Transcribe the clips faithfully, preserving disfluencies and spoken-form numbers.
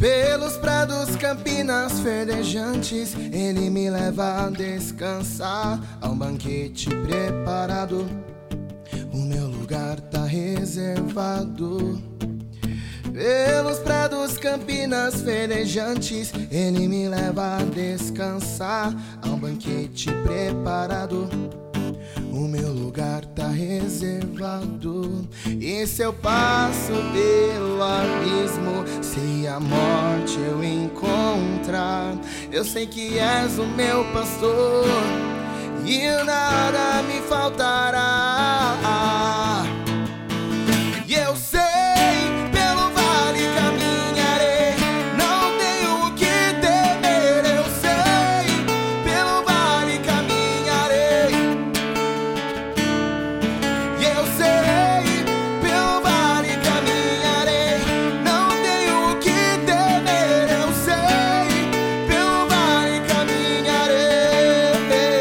Pelos prados, campinas verdejantes, ele me leva a descansar. Há um banquete preparado, o meu lugar tá reservado. Pelos prados, campinas verdejantes, ele me leva a descansar. Há um banquete preparado, o meu lugar tá reservado. E se eu passo pelo abismo, se a morte eu encontrar, eu sei que és o meu pastor e nada me faltará. E eu sei, pelo vale caminharei, não tenho o que temer. Eu sei, pelo vale caminharei. E eu sei, pelo vale caminharei, não tenho o que temer. Eu sei, pelo vale caminharei.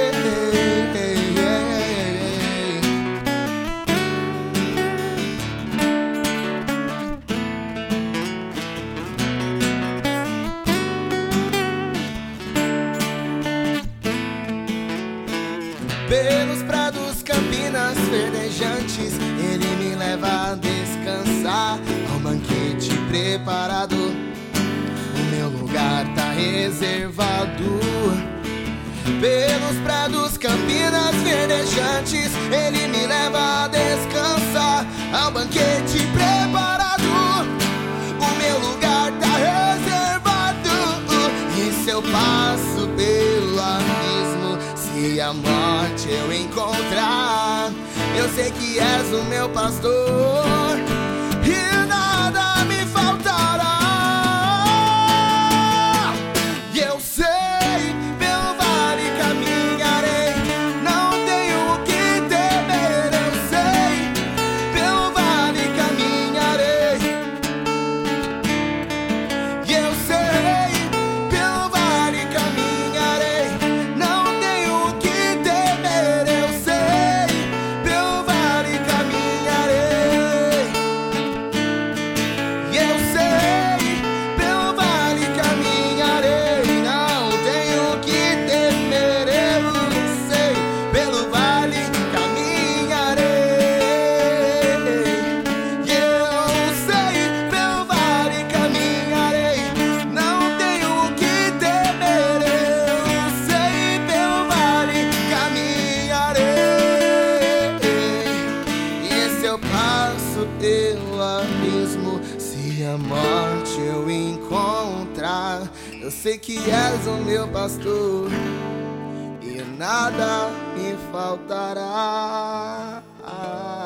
Pelos prados, campinas verdejantes, ele me leva a descansar. Há um banquete preparado, o meu lugar tá reservado. Pelos prados, campinas verdejantes, ele me leva a descansar. Há um banquete preparado, o meu lugar tá reservado. E se eu passo pelo abismo, se a morte eu encontrar, eu sei que és o meu pastor e nada me faltará. E eu sei, pelo vale caminharei, não tenho o que temer. Eu sei, pelo vale caminharei. E eu sei, pelo vale caminharei, não tenho o que temer. Eu sei, pelo vale caminharei. E eu sei, pelo vale caminharei, não tenho o que temer. Eu sei, pelo vale caminharei. E eu sei, pelo vale caminharei, não tenho o que temer. Eu sei, pelo vale caminharei. E se eu passo pelo abismo, se a morte eu encontrar, eu sei que és o meu pastor e nada me faltará.